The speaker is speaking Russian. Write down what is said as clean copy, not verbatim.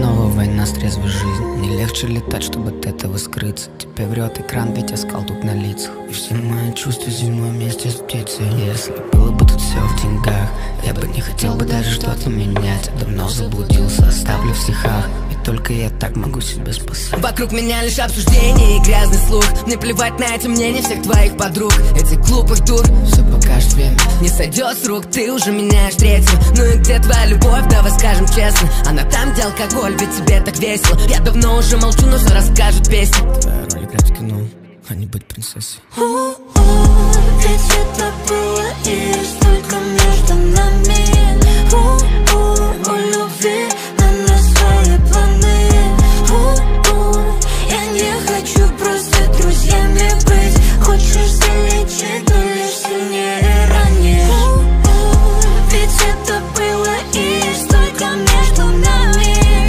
снова война с трезвой жизнью. Не легче летать, чтобы от этого скрыться. Тебе врет экран, ведь оскал тут на лицах. И все мои чувства зимой вместе с птицей. Если было бы тут все в деньгах, я бы не хотел бы даже что-то менять. Давно заблудился, оставлю в стихах, и только я так могу себя спасать. Вокруг меня лишь обсуждения и грязный слух. Мне плевать на эти мнения всех твоих подруг, этих глупых дур. Все покажет время, не сойдет с рук, ты уже меняешь третью. Ну и где твоя любовь, давай скажем честно. Она там, где алкоголь, ведь тебе так весело. Я давно уже молчу, но все расскажет песня. Твоя роль играть в кино, а не быть принцессой. Ведь это было и есть только между нами.